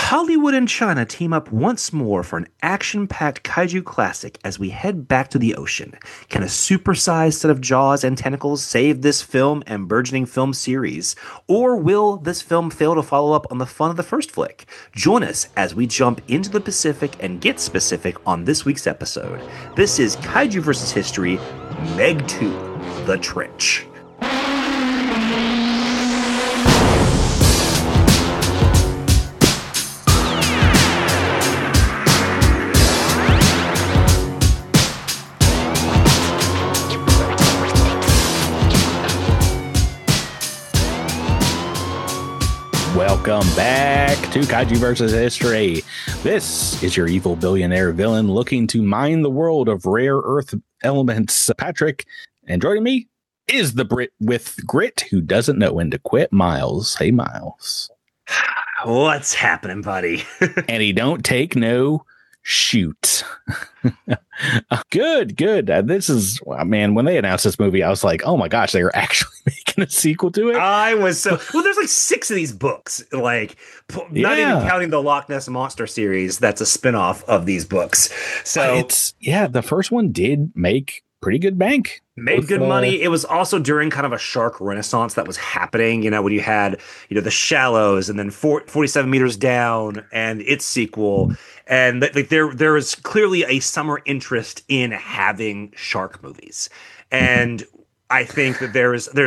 Hollywood and China team up once more for an action-packed kaiju classic as we head back to the ocean. Can a supersized set of jaws and tentacles save this film and burgeoning film series? Or will this film fail to follow up on the fun of the first flick? Join us as we jump into the Pacific and get specific on this week's episode. This is Kaiju vs. History, Meg 2, The Trench. Welcome back to Kaiju vs. History. This is your evil billionaire villain looking to mine the world of rare earth elements, Patrick. And joining me is the Brit with grit who doesn't know when to quit, Miles. Hey, Miles. What's happening, buddy? And he don't take no shoot. Good. This is, man, when they announced this movie, I was like, oh my gosh, they are actually making a sequel to it. I was so, well, there's like 6 of these books, like not even counting the Loch Ness Monster series. That's a spinoff of these books. So the first one did make pretty good bank. Made good money. It was also during kind of a shark renaissance that was happening, when you had, The Shallows and then 47 Meters Down and its sequel. And like there is clearly a summer interest in having shark movies. And I think that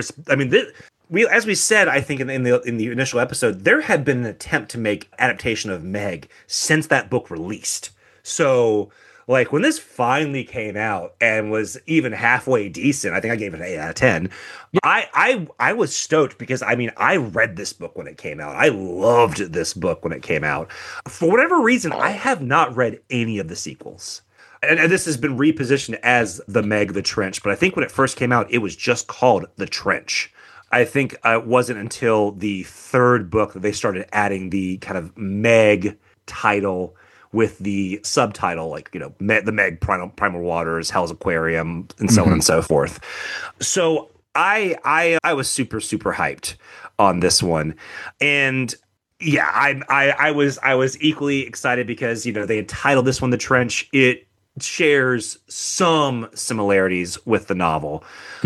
as we said, I think in the initial episode, there had been an attempt to make adaptation of Meg since that book released. So like when this finally came out and was even halfway decent, I think I gave it an 8 out of 10. Yeah. I was stoked because I read this book when it came out. I loved this book when it came out. For whatever reason, I have not read any of the sequels. And this has been repositioned as The Meg, The Trench. But I think when it first came out, it was just called The Trench. I think it wasn't until the third book that they started adding the kind of Meg title with the subtitle, like, The Meg, Primal Waters, Hell's Aquarium, and so on and so forth. So I was super, super hyped on this one. And yeah, I was equally excited because, they had titled this one The Trench. It shares some similarities with the novel,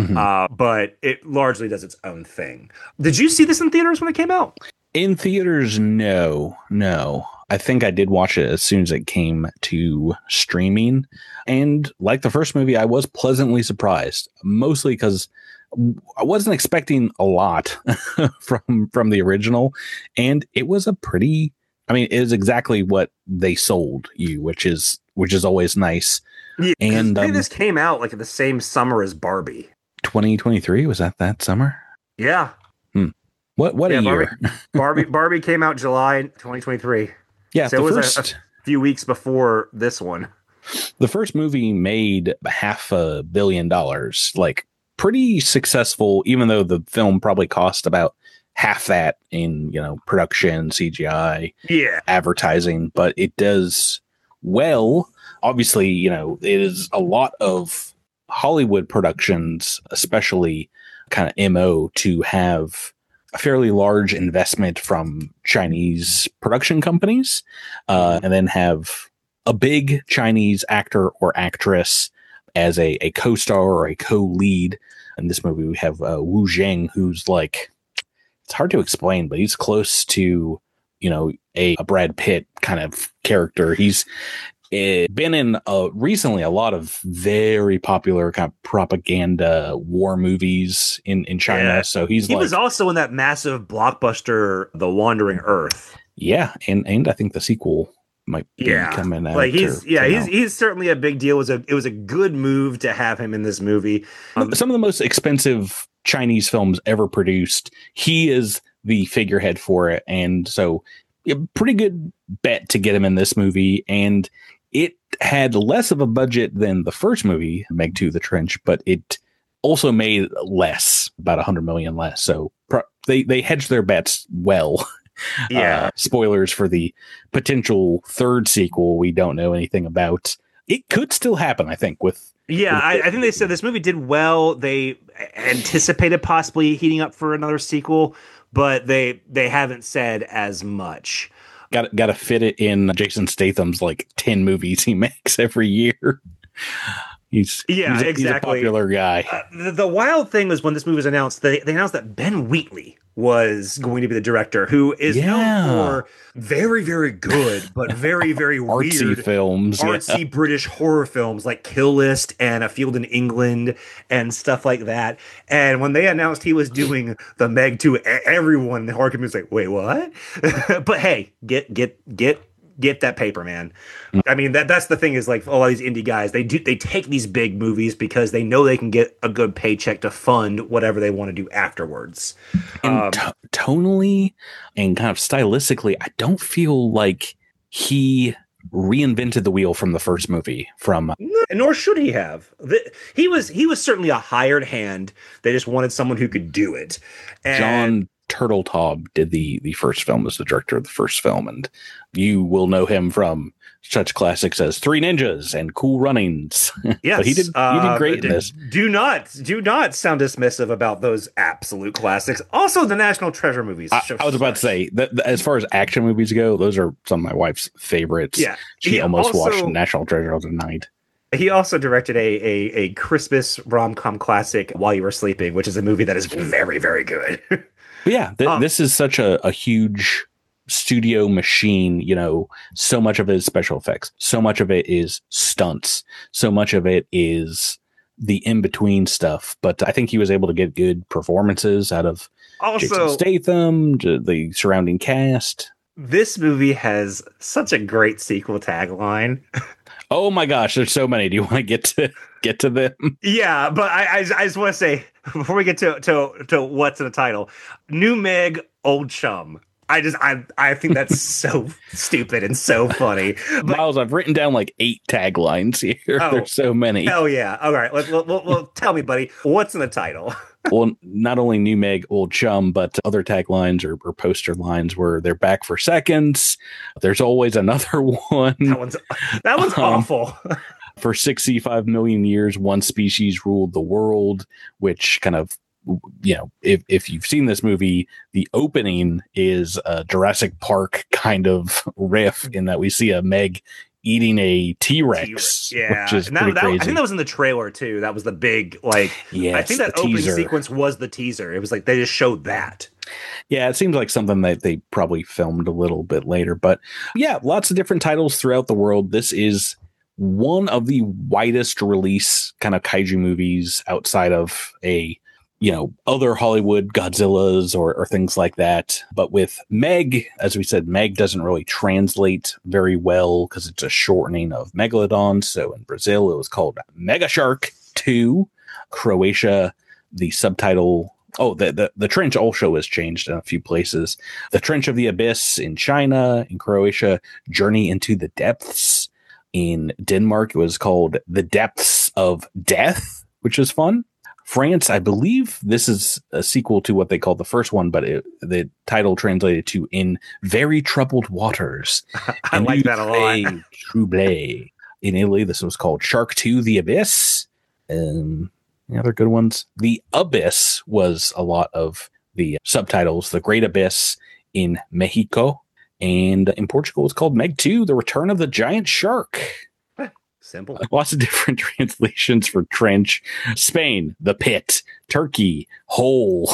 but it largely does its own thing. Did you see this in theaters when it came out? In theaters, no. I think I did watch it as soon as it came to streaming. And like the first movie, I was pleasantly surprised, mostly because I wasn't expecting a lot from the original. And it was it is exactly what they sold you, which is always nice. Yeah, and this came out like the same summer as Barbie. 2023, was that summer? Yeah. What a year. Barbie came out July 2023. Yeah, so it was a few weeks before this one. The first movie made $500 million, like pretty successful, even though the film probably cost about half that in, production, CGI, advertising, but it does well. Obviously, it is a lot of Hollywood productions, especially kind of MO, to have a fairly large investment from Chinese production companies, and then have a big Chinese actor or actress as a co-star or a co-lead. In this movie, we have Wu Zheng, who's like, it's hard to explain, but he's close to, a Brad Pitt kind of character. He's been in recently a lot of very popular kind of propaganda war movies in China. Yeah. So he was also in that massive blockbuster, The Wandering Earth. Yeah, and I think the sequel might be coming out. Like he's certainly a big deal. It was a good move to have him in this movie. Some of the most expensive Chinese films ever produced. He is the figurehead for it, and so pretty good bet to get him in this movie. And it had less of a budget than the first movie, Meg 2, The Trench, but it also made less, about $100 million less. So they hedged their bets well. Yeah. Spoilers for the potential third sequel we don't know anything about. It could still happen, I think, I think they said this movie did well. They anticipated possibly heating up for another sequel, but they haven't said as much. Got to fit it in Jason Statham's like 10 movies he makes every year. Exactly. He's a popular guy. The wild thing was when this movie was announced, they announced that Ben Wheatley was going to be the director, who is known for very, very good, but very, very artsy weird films, artsy British horror films like Kill List and A Field in England and stuff like that. And when they announced he was doing the Meg 2, everyone in the horror community was like, "Wait, what?" But hey, get that paper, man. I mean, that's the thing is like a lot of these indie guys, they take these big movies because they know they can get a good paycheck to fund whatever they want to do afterwards. And tonally and kind of stylistically, I don't feel like he reinvented the wheel from the first movie. Nor should he have. He was certainly a hired hand. They just wanted someone who could do it. And John Turteltaub did the first film, as the director of the first film, and you will know him from such classics as Three Ninjas and Cool Runnings. Yes, but he did great in this. Do not sound dismissive about those absolute classics. Also, the National Treasure movies. I was about to say that as far as action movies go, those are some of my wife's favorites. Yeah, she almost watched National Treasure the other night. He also directed a Christmas rom-com classic, While You Were Sleeping, which is a movie that is very, very good. Yeah, this is such a huge studio machine. You know, so much of it is special effects. So much of it is stunts. So much of it is the in-between stuff. But I think he was able to get good performances out of Jason Statham, the surrounding cast. This movie has such a great sequel tagline. Oh my gosh, there's so many. Do you want to get to them? Yeah, but I just want to say before we get to what's in the title, New Meg, Old Chum. I think that's so stupid and so funny. But, Miles, I've written down like 8 taglines here. There's so many. Oh yeah. All right. Well, tell me, buddy, what's in the title? Well, not only New Meg, Old Chum, but other taglines or poster lines were "They're back for seconds." There's always another one. That one's awful. For 65 million years, one species ruled the world, which kind of, you know, if you've seen this movie, the opening is a Jurassic Park kind of riff in that we see a Meg eating a T-Rex, which is pretty crazy. I think that was in the trailer too. That was the big, like, I think that opening sequence was the teaser. It was like they just showed that. Yeah, it seems like something that they probably filmed a little bit later. But yeah, lots of different titles throughout the world. This is one of the widest release kind of kaiju movies outside of other Hollywood Godzillas or things like that. But with Meg, as we said, Meg doesn't really translate very well because it's a shortening of Megalodon. So in Brazil, it was called Mega Shark 2. Croatia, the subtitle... the Trench also was changed in a few places. The Trench of the Abyss in China. In Croatia, Journey into the Depths. In Denmark, it was called The Depths of Death, which is fun. France, I believe this is a sequel to what they called the first one, but the title translated to In Very Troubled Waters. I like that a lot. Troublé. In Italy, this was called Shark 2 The Abyss. The other good ones. The Abyss was a lot of the subtitles. The Great Abyss in Mexico. And in Portugal, it's called Meg 2, The Return of the Giant Shark. Simple. Lots of different translations for Trench. Spain, The Pit. Turkey, Hole.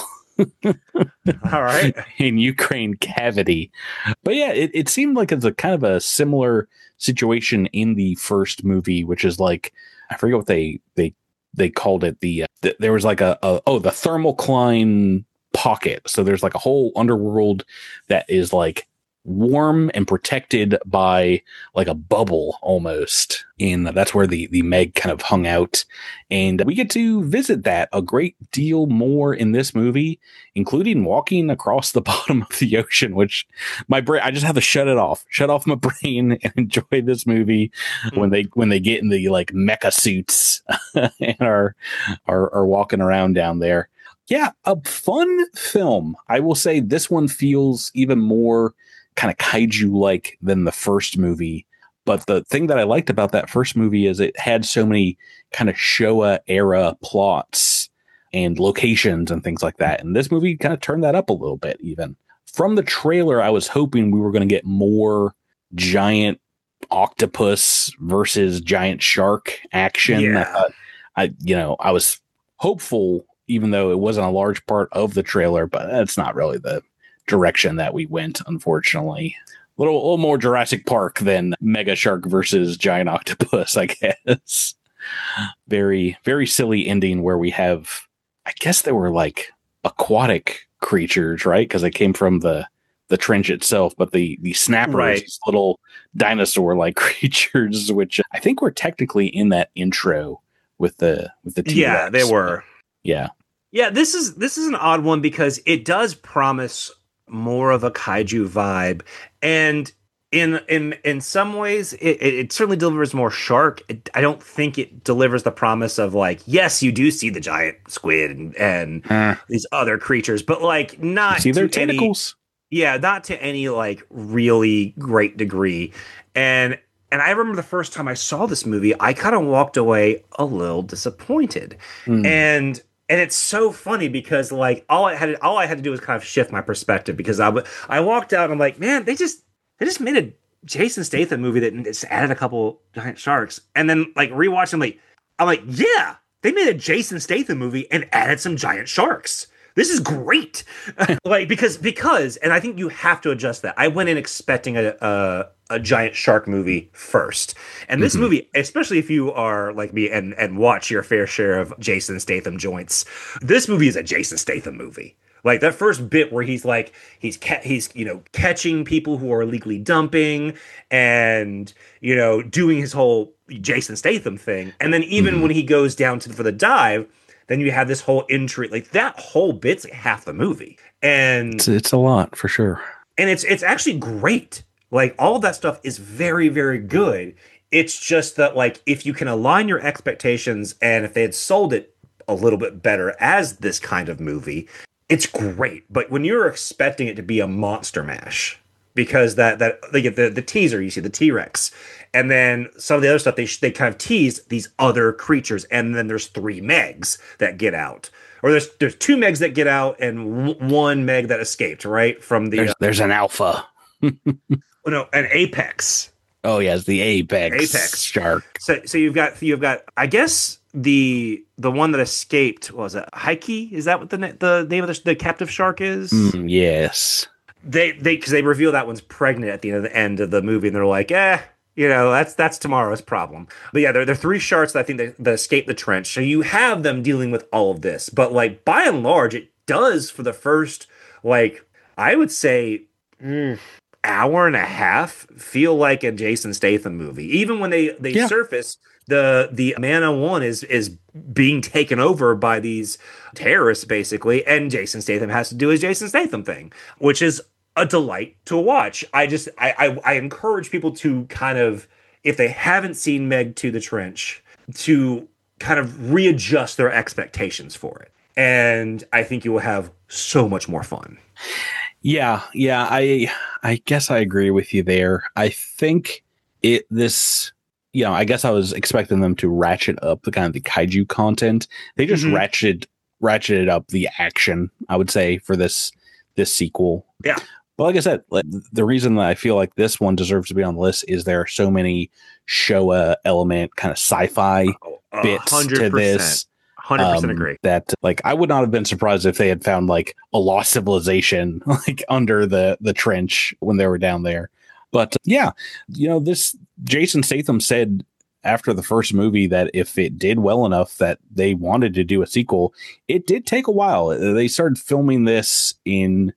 All right. In Ukraine, Cavity. But yeah, it seemed like it's a kind of a similar situation in the first movie, which is like, I forget what they called it. There was like the thermocline pocket. So there's like a whole underworld that is like warm and protected by like a bubble almost, and that's where the Meg kind of hung out, and we get to visit that a great deal more in this movie, including walking across the bottom of the ocean, which my brain, I just have to shut off my brain and enjoy this movie when they get in the like mecha suits and are walking around down there. Yeah, a fun film. I will say this one feels even more kind of kaiju-like than the first movie. But the thing that I liked about that first movie is it had so many kind of Showa era plots and locations and things like that. And this movie kind of turned that up a little bit even. from the trailer, I was hoping we were going to get more giant octopus versus giant shark action. Yeah. I was hopeful, even though it wasn't a large part of the trailer, but that's not really the direction that we went, unfortunately. A little more Jurassic Park than mega shark versus giant octopus, I guess. Very, very silly ending where we have, I guess there were like aquatic creatures, right? Because they came from the trench itself, but the snappers, Right. these little dinosaur like creatures, which I think were technically in that intro with the T-Rex. Yeah, they were. Yeah. Yeah, this is an odd one because it does promise more of a kaiju vibe, and in some ways it certainly delivers more shark. I don't think it delivers the promise of like, yes, you do see the giant squid and these other creatures, but like not You see their to any, tentacles. yeah, not to any like really great degree. And I remember the first time I saw this movie, I kind of walked away a little disappointed. And it's so funny because like all I had to do was kind of shift my perspective, because I walked out and I'm like, man, they just made a Jason Statham movie that just added a couple giant sharks. And then like rewatching, I'm like, yeah, they made a Jason Statham movie and added some giant sharks. This is great. Like because and I think you have to adjust that. I went in expecting a giant shark movie first. And this movie, especially if you are like me and watch your fair share of Jason Statham joints, this movie is a Jason Statham movie. Like that first bit where he's like he's catching people who are illegally dumping and doing his whole Jason Statham thing. And then even when he goes down for the dive, then you have this whole intrigue. Like that whole bit's like half the movie. And it's a lot for sure. And it's actually great. Like all of that stuff is very, very good. It's just that like if you can align your expectations and if they had sold it a little bit better as this kind of movie, it's great. But when you're expecting it to be a monster mash, because that they get the teaser, you see the T-Rex, and then some of the other stuff they kind of tease these other creatures, and then there's 3 Megs that get out, or there's 2 Megs that get out and 1 Meg that escaped, right from the there's an alpha. No, an apex. Oh yes, the apex shark. So you've got I guess the one that escaped was it Heike? Is that what the name of the captive shark is? Yes. Because they reveal that one's pregnant at the end of the movie, and they're like, that's tomorrow's problem. But yeah, there are 3 sharks that I think that escape the trench. So you have them dealing with all of this, but like by and large, it does for the first like I would say hour and a half feel like a Jason Statham movie. Even when they surface, the Amana one is being taken over by these terrorists basically, and Jason Statham has to do his Jason Statham thing, which is a delight to watch. I encourage people to kind of, if they haven't seen Meg to the Trench, to kind of readjust their expectations for it. And I think you will have so much more fun. Yeah, I guess I agree with you there. I think I guess I was expecting them to ratchet up the kind of the kaiju content. They just ratcheted up the action, I would say, for this sequel. Yeah. But like I said, the reason that I feel like this one deserves to be on the list is there are so many Showa element kind of sci-fi bits 100%. to this. 100% agree. That like I would not have been surprised if they had found like a lost civilization like under the trench when they were down there. But this Jason Statham said after the first movie that if it did well enough that they wanted to do a sequel. It did take a while. They started filming this in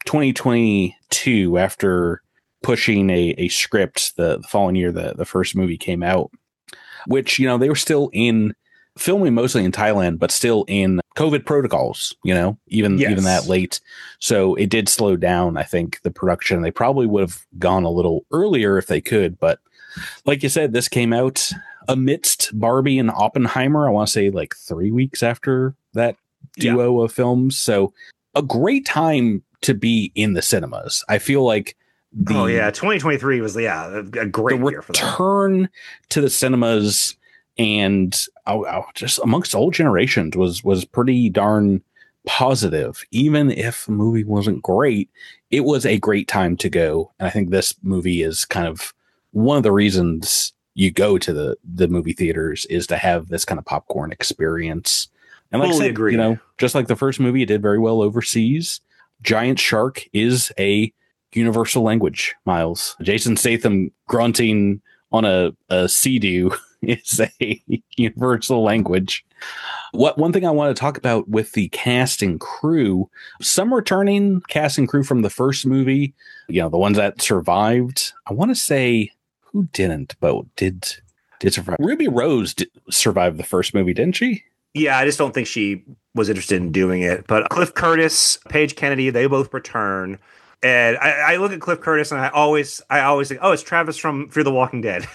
2022 after pushing a script the following year the first movie came out, which they were still in filming mostly in Thailand, but still in COVID protocols, even that late. So it did slow down, I think, the production. They probably would have gone a little earlier if they could. But like you said, this came out amidst Barbie and Oppenheimer, I want to say like 3 weeks after that duo of films. So a great time to be in the cinemas. I feel like 2023 was a great year for that. Return to the cinemas and just amongst all generations was pretty darn positive. Even if the movie wasn't great, it was a great time to go. And I think this movie is kind of one of the reasons you go to the movie theaters, is to have this kind of popcorn experience. And like I said, agree. you know, just like the first movie, it did very well overseas. Giant shark is a universal language, Miles. Jason Statham grunting on a sea-doo is a universal language. One thing I want to talk about with the cast and crew, some returning cast and crew from the first movie, you know, the ones that survived. I want to say who didn't, but did survive. Ruby Rose survive the first movie, didn't she? Yeah, I just don't think she was interested in doing it. But Cliff Curtis, Paige Kennedy, they both return. And I look at Cliff Curtis and I always think, oh, it's Travis from Fear the Walking Dead.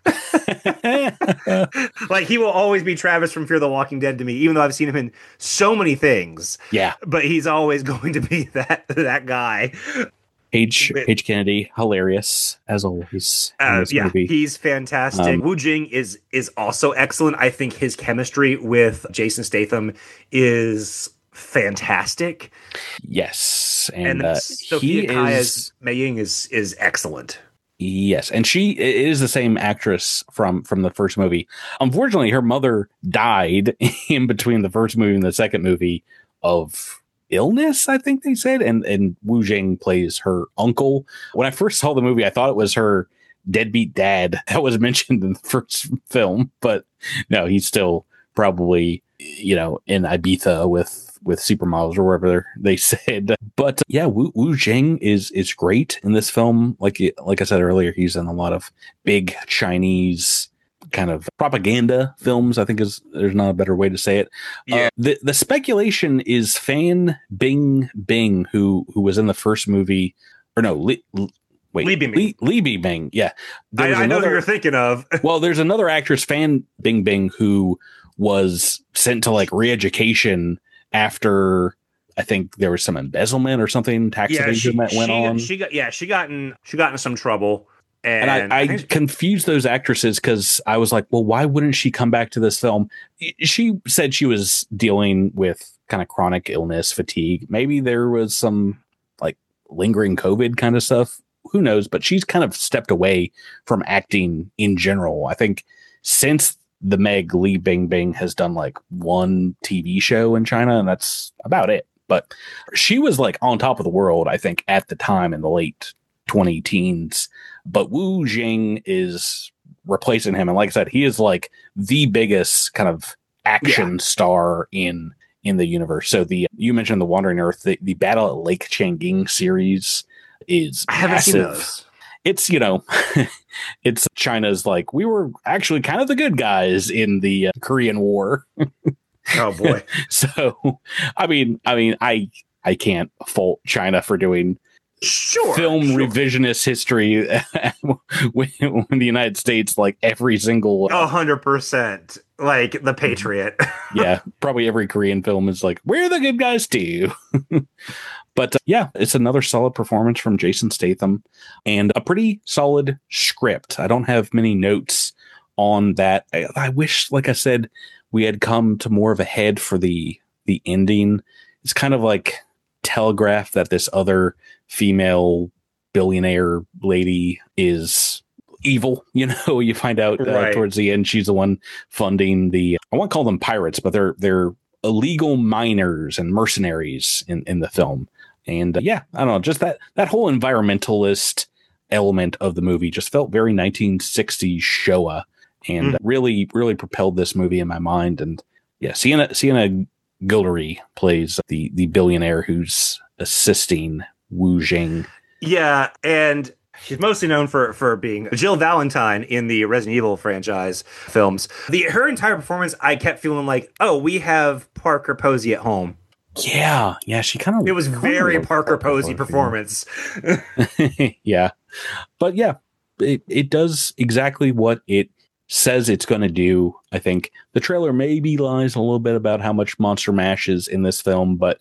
Like, he will always be Travis from Fear the Walking Dead to me, even though I've seen him in so many things. Yeah. But he's always going to be that guy. Paige Kennedy, hilarious as always. Movie. He's fantastic. Wu Jing is also excellent. I think his chemistry with Jason Statham is fantastic. Yes, and Sophia Kaya's Mei Ying is excellent. Yes, and she is the same actress from the first movie. Unfortunately, her mother died in between the first movie and the second movie of illness, I think they said, and Wu Jing plays her uncle. When I first saw the movie, I thought it was her deadbeat dad that was mentioned in the first film, but no, he's still probably, you know, in Ibiza with supermodels or wherever they said. But yeah, Wu Jing is great in this film. Like I said earlier, he's in a lot of big Chinese kind of propaganda films, I think there's not a better way to say it. Yeah. The speculation is Fan Bingbing, who was in the first movie, or no, Li Bingbing. Yeah. I know who you're thinking of. Well, there's another actress, Fan Bingbing, who was sent to like re-education after, I think there was some embezzlement or something, tax evasion that went on. She got in some trouble. And I confused those actresses because I was like, well, why wouldn't she come back to this film? She said she was dealing with kind of chronic illness, fatigue. Maybe there was some like lingering COVID kind of stuff. Who knows? But she's kind of stepped away from acting in general. I think since the Meg, Li Bingbing has done like one TV show in China, and that's about it. But she was like on top of the world, I think, at the time in the late 20-teens. But Wu Jing is replacing him. And like I said, he is like the biggest kind of action star in the universe. So you mentioned the Wandering Earth, the Battle at Lake Changjing series is I haven't seen those. It's, you know, it's China's like, we were actually kind of the good guys in the Korean War. Oh boy. So, I mean, I can't fault China for doing film revisionist history when the United States, like every single 100%, like The Patriot. Yeah, probably every Korean film is like, we're the good guys too. But yeah, it's another solid performance from Jason Statham and a pretty solid script. I don't have many notes on that. I wish, like I said, we had come to more of a head for the ending. It's kind of like telegraphed that this other female billionaire lady is evil. You know, you find out towards the end she's the one funding the, I won't call them pirates, but they're illegal miners and mercenaries in the film. And yeah, I don't know, just that whole environmentalist element of the movie just felt very 1960s Showa, and really propelled this movie in my mind. And yeah, Sienna Guillory plays the billionaire who's assisting Wu Jing. Yeah, and she's mostly known for being Jill Valentine in the Resident Evil franchise films. Her entire performance, I kept feeling like, oh, we have Parker Posey at home. Yeah, she kind of... It was very Parker Posey performance. Yeah. But yeah, it does exactly what it says it's going to do. I think the trailer maybe lies a little bit about how much Monster Mash is in this film, but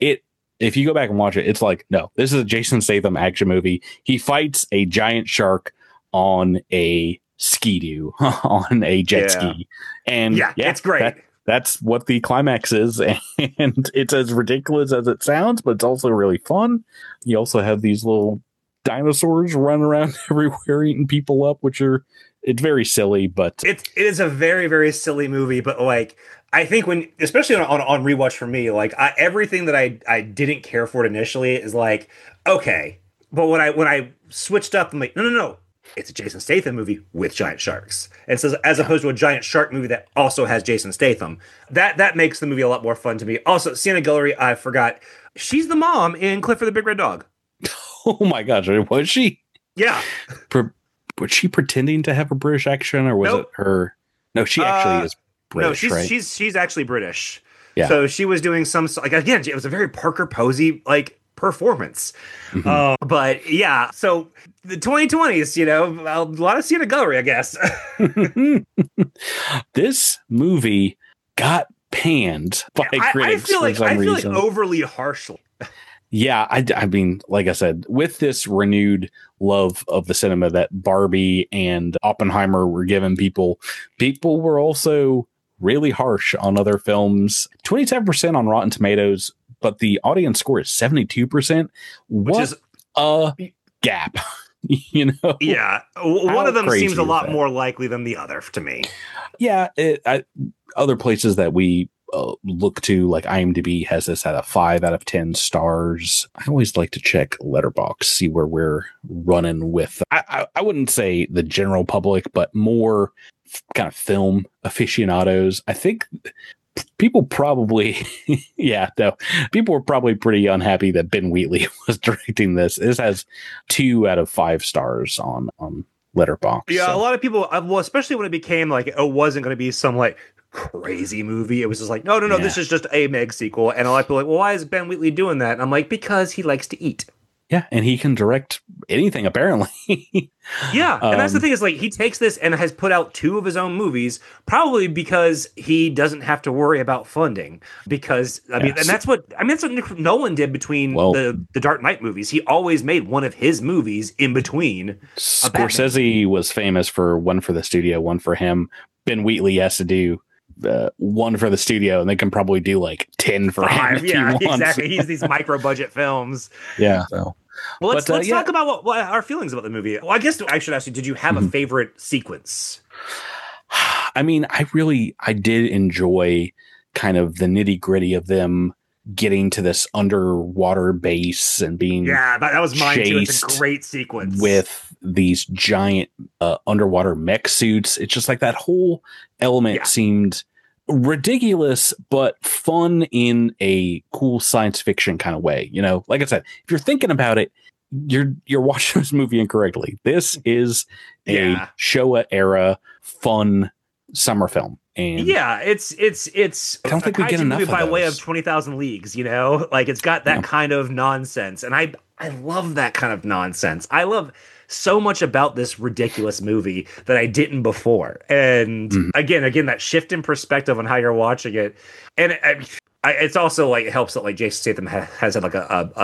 if you go back and watch it, it's like, no, this is a Jason Statham action movie. He fights a giant shark on a ski-doo, on a jet ski. And it's great. that's what the climax is. And it's as ridiculous as it sounds, but it's also really fun. You also have these little dinosaurs run around everywhere eating people up, it's very silly, but it is a very, very silly movie. But like, I think when, especially on rewatch for me, like everything that I didn't care for it initially is like, okay, but when I switched up, I'm like, no, it's a Jason Statham movie with giant sharks, and so as opposed to a giant shark movie that also has Jason Statham, that makes the movie a lot more fun to me. Also, Sienna Guillory, I forgot, she's the mom in Clifford the Big Red Dog. Oh my gosh, was she? Yeah. Was she pretending to have a British accent, or was it her? No, she actually is British, no, right? she's actually British. Yeah. So she was doing some, like, again, it was a very Parker Posey like performance. But yeah, so the 2020s, a lot of Sienna Guillory, I guess. This movie got panned by critics for some reason. I feel like overly harshly. Yeah, I mean, like I said, with this renewed love of the cinema that Barbie and Oppenheimer were giving people were also really harsh on other films. 27% on Rotten Tomatoes, but the audience score is 72%. Which is a gap. Yeah, one of them seems a lot more likely than the other to me. Yeah, other places that we look to, like IMDb has this at a 5 out of 10 stars. I always like to check Letterboxd, see where we're running with. I wouldn't say the general public, but more kind of film aficionados. I think people probably, people were probably pretty unhappy that Ben Wheatley was directing this. This has 2 out of 5 stars on Letterboxd. Yeah, so. A lot of people, well, especially when it became like it wasn't going to be some like crazy movie. It was just like, no, this is just a Meg sequel. And a lot of people are like, well, why is Ben Wheatley doing that? And I'm like, because he likes to eat. Yeah, and he can direct anything, apparently. Yeah, and that's the thing is, like, he takes this and has put out 2 of his own movies, probably because he doesn't have to worry about funding. Because, that's what Nick Nolan did between the Dark Knight movies. He always made one of his movies in between. Scorsese was famous for one for the studio, one for him. Ben Wheatley has to do one for the studio, and they can probably do like 10 for him. Yeah, exactly. He's these micro budget films. Yeah. So. Well, let's talk about what our feelings about the movie. Well, I guess I should ask you, did you have a favorite sequence? I mean, I did enjoy kind of the nitty gritty of them getting to this underwater base and being that was mine too. It's a great sequence with these giant underwater mech suits. It's just like that whole element seemed ridiculous but fun in a cool science fiction kind of way. Like I said, if you're thinking about it, you're watching this movie incorrectly. This is a Showa era fun summer film. And it's I don't think we get enough by way of 20,000 Leagues, like it's got that kind of nonsense, and I love that kind of nonsense. I love so much about this ridiculous movie that I didn't before, and again that shift in perspective on how you're watching it, and it's also like it helps that like Jason Statham has had like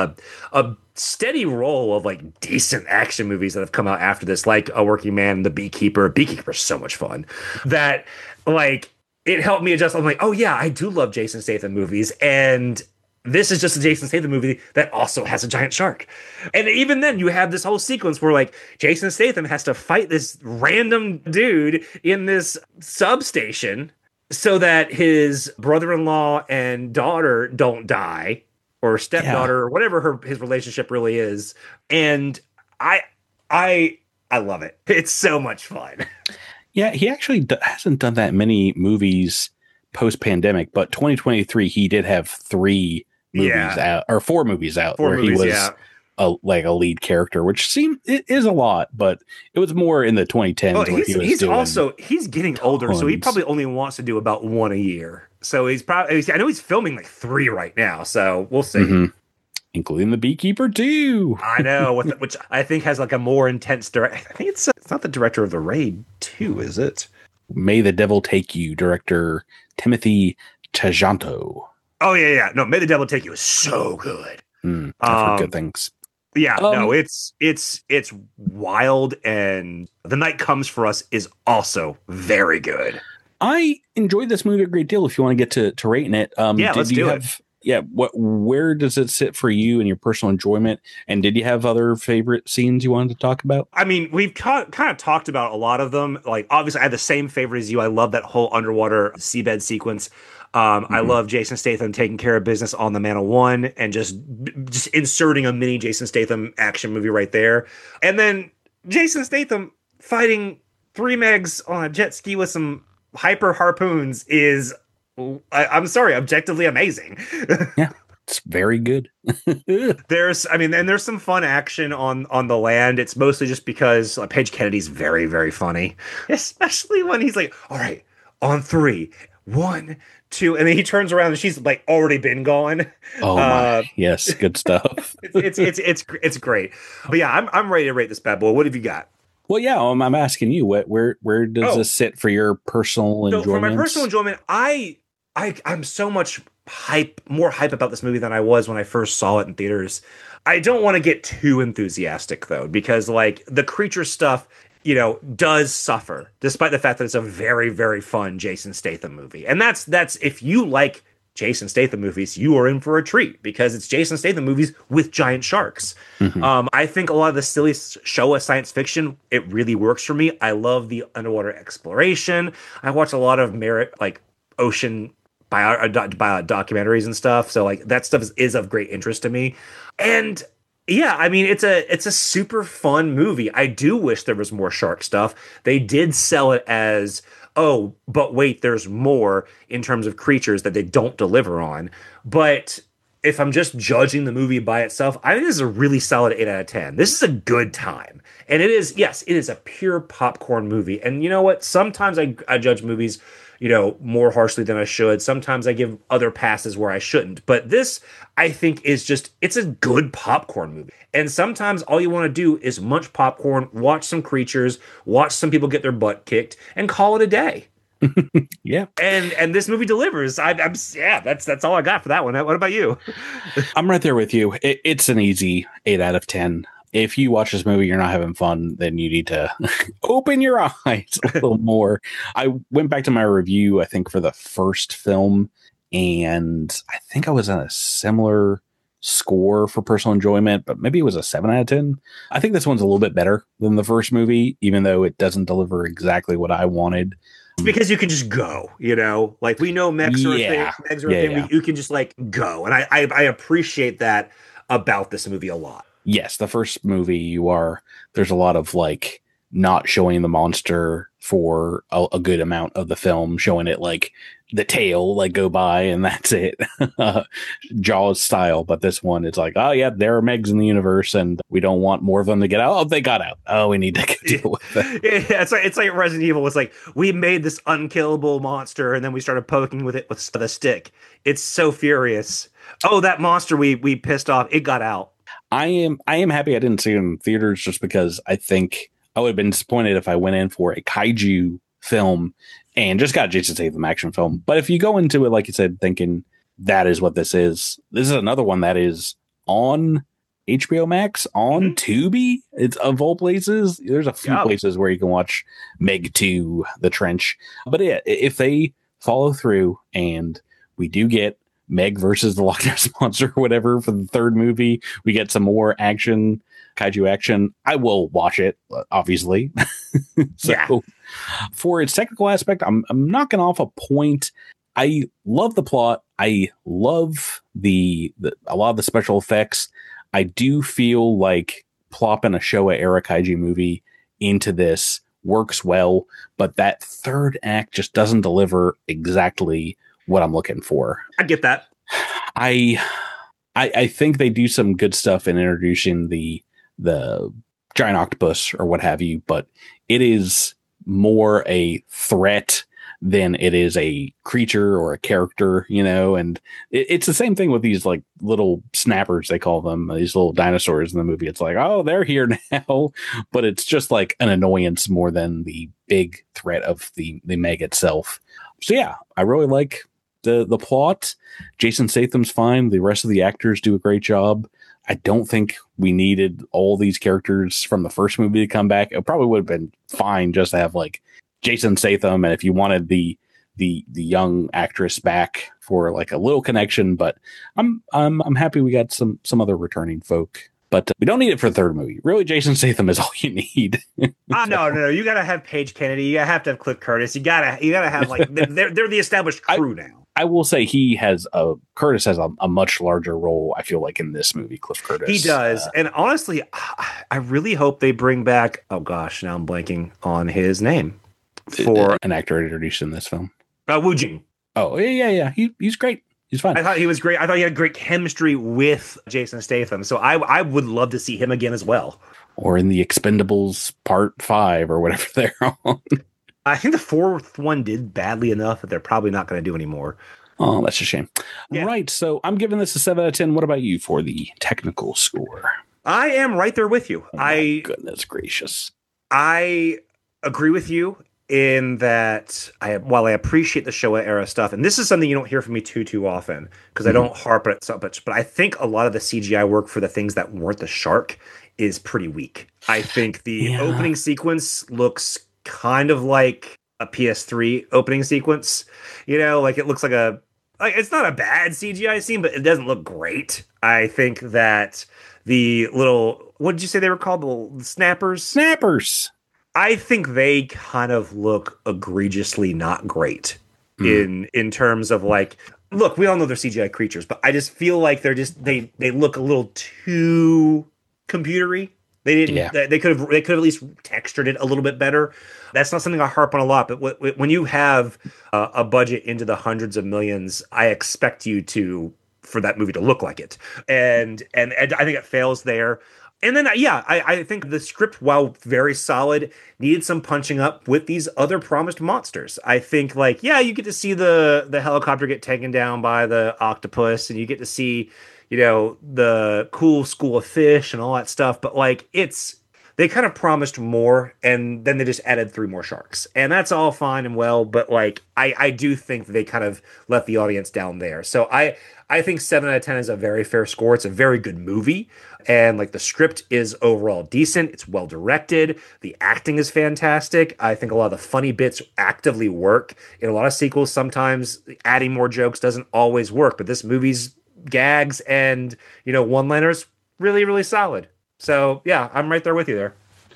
a steady roll of like decent action movies that have come out after this, like A Working Man, The Beekeeper. Beekeeper's so much fun that like it helped me adjust. I'm like, oh yeah, I do love Jason Statham movies, and this is just a Jason Statham movie that also has a giant shark. And even then, you have this whole sequence where like Jason Statham has to fight this random dude in this substation so that his brother-in-law and daughter don't die, or stepdaughter, or whatever his relationship really is. And I love it. It's so much fun. Yeah, he actually hasn't done that many movies post-pandemic, but 2023 he did have 3 movies out, or 4 movies out, where he was a lead character, which it is a lot, but it was more in the 2010s. Well, he's getting older, so he probably only wants to do about 1 a year. So he's probably, I know he's filming like 3 right now, so we'll see. Including The Beekeeper too. I know, which I think has like a more intense director. I think it's not the director of The Raid 2, is it? May the Devil Take You, director Timothy Tajanto. Oh yeah. No, May the Devil Take You is so good. I've heard good things. Yeah, no, it's wild, and The Night Comes for Us is also very good. I enjoyed this movie a great deal. If you want to get to rating it, Yeah, let's do it. Yeah, where does it sit for you and your personal enjoyment? And did you have other favorite scenes you wanted to talk about? I mean, we've kind of talked about a lot of them. Like, obviously, I have the same favorite as you. I love that whole underwater seabed sequence. I love Jason Statham taking care of business on the Man of One and just inserting a mini Jason Statham action movie right there. And then Jason Statham fighting three Megs on a jet ski with some hyper harpoons is, I'm sorry, objectively amazing. Yeah, it's very good. There's some fun action on the land. It's mostly just because Paige Kennedy's very, very funny, especially when he's like, "All right, on three, 1, 2," and then he turns around and she's like already been gone. Oh my, yes, good stuff. It's great. But yeah, I'm ready to rate this bad boy. What have you got? Well, yeah, I'm asking you, where does this sit for your personal enjoyment? For my personal enjoyment, I'm so much more hype about this movie than I was when I first saw it in theaters. I don't want to get too enthusiastic though, because like the creature stuff, does suffer despite the fact that it's a very, very fun Jason Statham movie. And that's if you like Jason Statham movies, you are in for a treat because it's Jason Statham movies with giant sharks. Mm-hmm. I think a lot of the silly Showa science fiction, it really works for me. I love the underwater exploration. I watch a lot of like ocean documentaries and stuff. So like that stuff is of great interest to me. And yeah, I mean, it's a super fun movie. I do wish there was more shark stuff. They did sell it as, oh, but wait, there's more in terms of creatures that they don't deliver on. But if I'm just judging the movie by itself, I think this is a really solid 8 out of 10. This is a good time. And it is a pure popcorn movie. And you know what? Sometimes I judge movies, more harshly than I should. Sometimes I give other passes where I shouldn't. But this, I think, it's a good popcorn movie. And sometimes all you want to do is munch popcorn, watch some creatures, watch some people get their butt kicked, and call it a day. Yeah. And this movie delivers. That's all I got for that one. What about you? I'm right there with you. It's an easy 8 out of 10. If you watch this movie, you're not having fun, then you need to open your eyes a little more. I went back to my review, I think, for the first film, and I think I was on a similar score for personal enjoyment, but maybe it was a 7 out of 10. I think this one's a little bit better than the first movie, even though it doesn't deliver exactly what I wanted. It's because you can just go, like we know Megs are a thing. Megs are a thing. You can just like go. And I appreciate that about this movie a lot. Yes, the first movie there's a lot of like not showing the monster for a good amount of the film, showing it like the tail like go by and that's it. Jaws style. But this one, it's like, oh yeah, there are Megs in the universe and we don't want more of them to get out. Oh, they got out. Oh, we need to deal with it. Yeah, it's like Resident Evil. It's like we made this unkillable monster and then we started poking with it with the stick. It's so furious. Oh, that monster we pissed off, it got out. I am happy I didn't see it in theaters just because I think I would have been disappointed if I went in for a kaiju film and just got a Jason Statham action film. But if you go into it, like you said, thinking that is what this is another one that is on HBO Max, on Tubi. It's of all places. There's a few places where you can watch Meg 2, The Trench. But yeah, if they follow through and we do get Meg versus the Loch Ness Monster or whatever for the third movie, we get some more action, kaiju action, I will watch it, obviously. For its technical aspect, I'm knocking off a point. I love the plot. I love a lot of the special effects. I do feel like plopping a Showa era kaiju movie into this works well, but that third act just doesn't deliver exactly what I'm looking for. I get that. I think they do some good stuff in introducing the giant octopus or what have you, but it is more a threat than it is a creature or a character, and it's the same thing with these like little snappers, they call them, these little dinosaurs in the movie. It's like, oh, they're here now, but it's just like an annoyance more than the big threat of the Meg itself. So yeah, I really like the plot. Jason Statham's fine. The rest of the actors do a great job. I don't think we needed all these characters from the first movie to come back. It probably would have been fine just to have like Jason Statham, and if you wanted the the young actress back for like a little connection, but I'm happy we got some other returning folk. But we don't need it for the third movie. Really, Jason Statham is all you need. No. You gotta have Paige Kennedy. You have to have Cliff Curtis. You gotta have like they're the established crew now. I will say Curtis has a much larger role, I feel like, in this movie, Cliff Curtis. He does. And honestly, I really hope they bring back, oh gosh, now I'm blanking on his name. For an actor introduced in this film. Wu Jing. Oh, yeah. He's great. He's fine. I thought he was great. I thought he had great chemistry with Jason Statham. So I would love to see him again as well. Or in the Expendables Part 5 or whatever they're on. I think the fourth one did badly enough that they're probably not going to do anymore. Oh, that's a shame. Yeah. Right. So I'm giving this a 7 out of 10. What about you for the technical score? I am right there with you. Oh, my goodness gracious. I agree with you in that while I appreciate the Showa era stuff, and this is something you don't hear from me too often because I don't harp on it so much, but I think a lot of the CGI work for the things that weren't the shark is pretty weak. I think the opening sequence looks kind of like a PS3 opening sequence. Like it looks like it's not a bad CGI scene, but it doesn't look great. I think that the little, what did you say they were called? The little snappers? Snappers. I think they kind of look egregiously not great in terms of like, look, we all know they're CGI creatures, but I just feel like they look a little too computery. They didn't. They could have at least textured it a little bit better. That's not something I harp on a lot. But when you have a budget into the hundreds of millions, I expect you for that movie to look like it, and I think it fails there. And then, I think the script, while very solid, needed some punching up with these other promised monsters. I think, you get to see the helicopter get taken down by the octopus, and you get to see, the cool school of fish and all that stuff. But, they kind of promised more, and then they just added 3 more sharks. And that's all fine and well, but, I do think they kind of let the audience down there. So I think 7 out of 10 is a very fair score. It's a very good movie. And the script is overall decent. It's well directed. The acting is fantastic. I think a lot of the funny bits actively work. In a lot of sequels, sometimes adding more jokes doesn't always work. But this movie's gags and, one-liners, really, really solid. So, yeah, I'm right there with you there.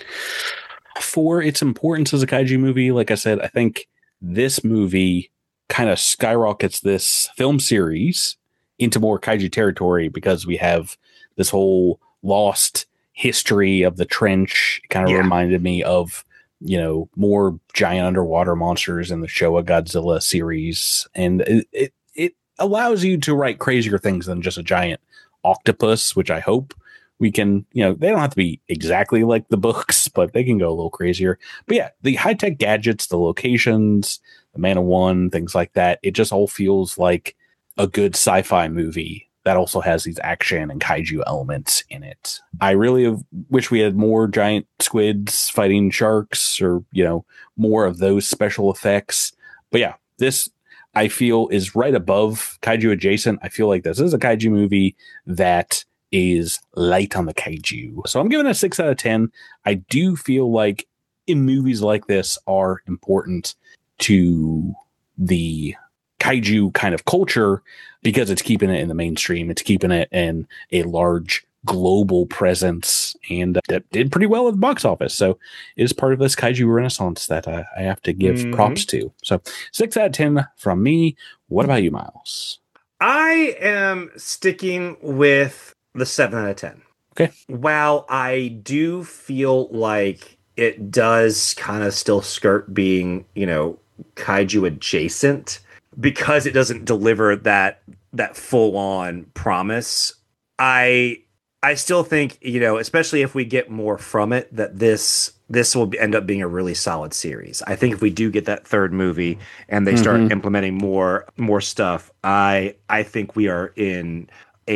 For its importance as a kaiju movie, like I said, I think this movie kind of skyrockets this film series into more kaiju territory because we have this whole lost history of the trench. It kind of reminded me of, more giant underwater monsters in the Showa Godzilla series. And it allows you to write crazier things than just a giant octopus, which I hope we can, they don't have to be exactly like the books, but they can go a little crazier. But yeah, the high-tech gadgets, the locations, the Man of One, things like that, it just all feels like a good sci-fi movie that also has these action and kaiju elements in it. I really wish we had more giant squids fighting sharks or, more of those special effects. But yeah, this I feel is right above kaiju adjacent. I feel like this is a kaiju movie that is light on the kaiju. So I'm giving it a 6 out of 10. I do feel like in movies like this are important to the kaiju kind of culture because it's keeping it in the mainstream. It's keeping it in a large global presence, and that did pretty well at the box office. So it is part of this kaiju renaissance that I have to give props to. So 6 out of 10 from me. What about you, Miles? I am sticking with the 7 out of 10. Okay. While I do feel like it does kind of still skirt being, kaiju adjacent because it doesn't deliver that full on promise. I still think, especially if we get more from it, that this will end up being a really solid series. I think if we do get that third movie and they start implementing more stuff, I think we are in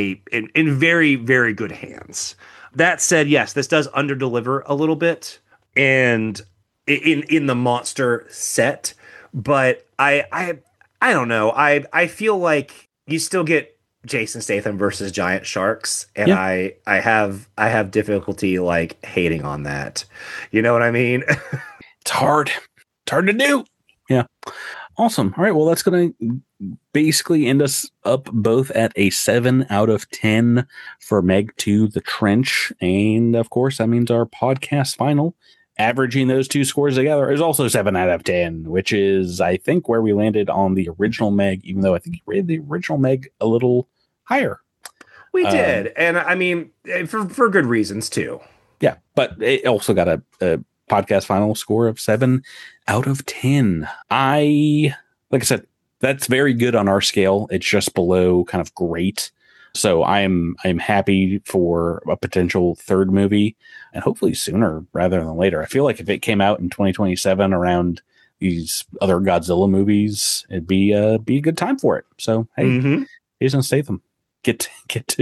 very, very good hands. That said, yes, this does underdeliver a little bit and in the monster set, but I don't know. I feel like you still get Jason Statham versus giant sharks, and I have difficulty hating on that. You know what I mean? It's hard. It's hard to do. Yeah. Awesome. All right. Well, that's going to basically end us up both at a 7 out of 10 for Meg 2, The Trench. And of course, that means our podcast final, averaging those two scores together, is also 7 out of 10, which is, I think, where we landed on the original Meg, even though I think you rated the original Meg a little higher. We did. And I mean, for good reasons, too. Yeah. But it also got a podcast final score of 7 out of 10. Like I said, that's very good on our scale. It's just below kind of great. So I'm happy for a potential third movie, and hopefully sooner rather than later. I feel like if it came out in 2027 around these other Godzilla movies, it'd be a good time for it. So hey, Jason Statham, get back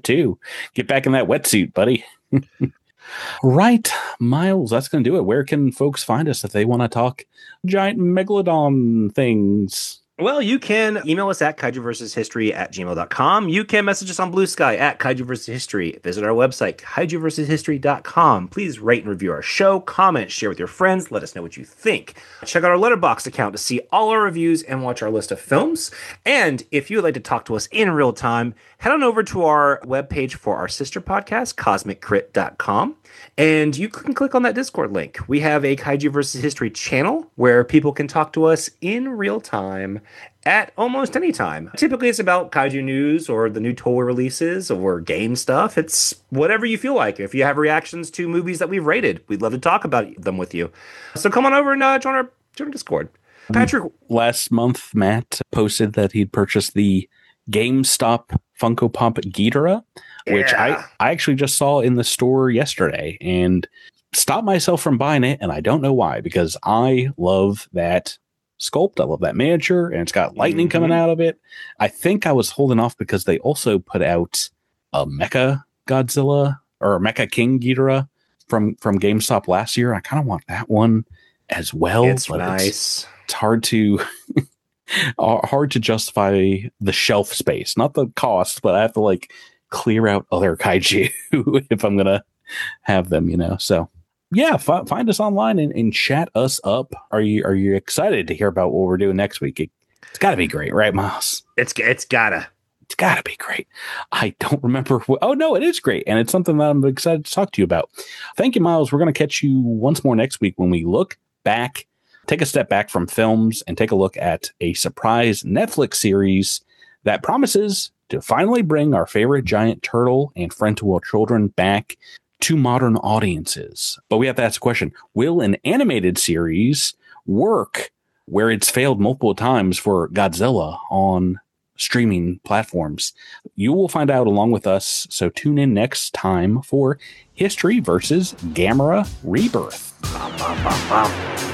in that wetsuit, buddy. Right, Miles, that's going to do it. Where can folks find us if they want to talk giant megalodon things? Well, you can email us at kaijuversushistory@gmail.com. You can message us on Blue Sky at kaijuversushistory. Visit our website, kaijuversushistory.com. Please rate and review our show, comment, share with your friends. Let us know what you think. Check out our Letterboxd account to see all our reviews and watch our list of films. And if you would like to talk to us in real time, head on over to our webpage for our sister podcast, cosmiccrit.com. And you can click on that Discord link. We have a Kaiju versus History channel where people can talk to us in real time at almost any time. Typically, it's about kaiju news or the new toy releases or game stuff. It's whatever you feel like. If you have reactions to movies that we've rated, we'd love to talk about them with you. So come on over and join our Discord. Patrick. Last month, Matt posted that he'd purchased the GameStop Funko Pop Ghidorah, which I actually just saw in the store yesterday and stopped myself from buying it. And I don't know why, because I love that sculpt. I love that miniature, and it's got lightning coming out of it. I think I was holding off because they also put out a Mecha Godzilla or Mecha King Ghidorah from GameStop last year. I kind of want that one as well. It's nice. It's hard to justify the shelf space, not the cost, but I have to clear out other kaiju if I'm gonna have them, So yeah, find us online and chat us up. Are you excited to hear about what we're doing next week? It's got to be great, right, Miles? It's gotta be great. I don't remember. Oh no, it is great, and it's something that I'm excited to talk to you about. Thank you, Miles. We're gonna catch you once more next week when we look back. Take a step back from films and take a look at a surprise Netflix series that promises to finally bring our favorite giant turtle and friend to all children back to modern audiences. But we have to ask the question, will an animated series work where it's failed multiple times for Godzilla on streaming platforms? You will find out along with us, so tune in next time for History versus Gamera Rebirth.